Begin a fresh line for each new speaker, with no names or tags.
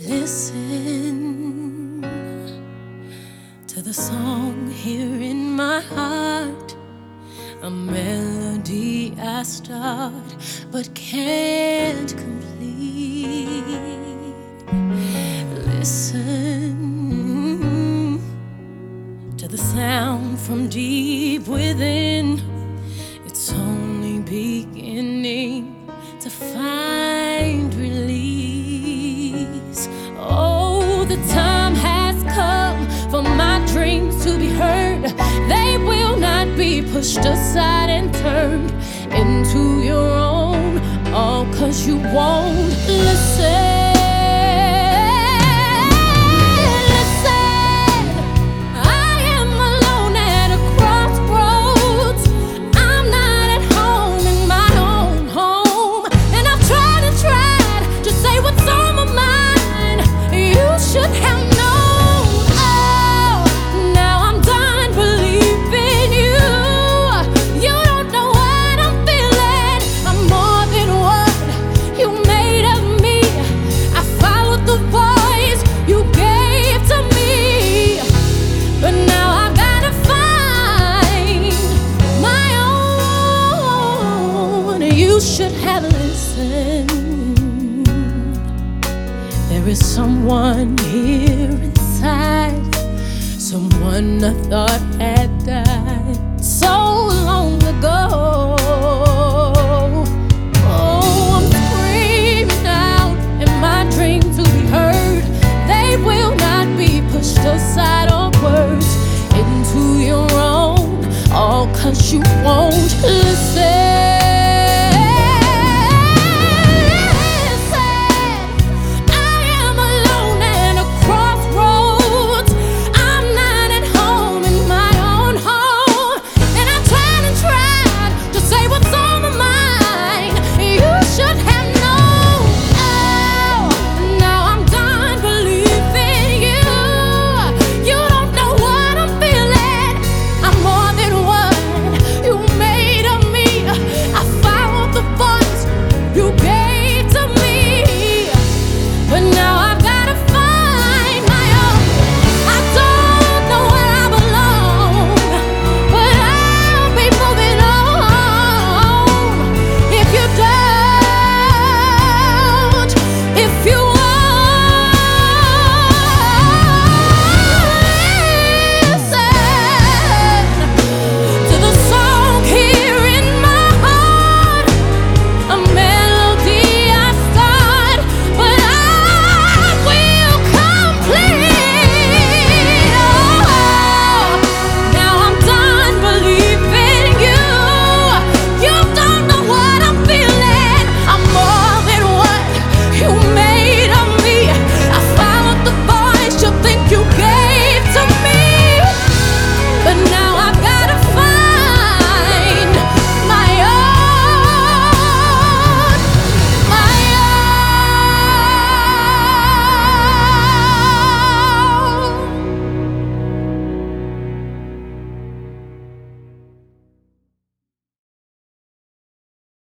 Listen to the song here in my heart, a melody I start but can't complete. Listen to the sound from deep within. It's only beginning to find release. Oh, the time has come for my dreams to be heard. They will not be pushed aside and turned into your own, all 'cause you won't listen. You should have listened. There is someone here inside, someone I thought had died so long ago.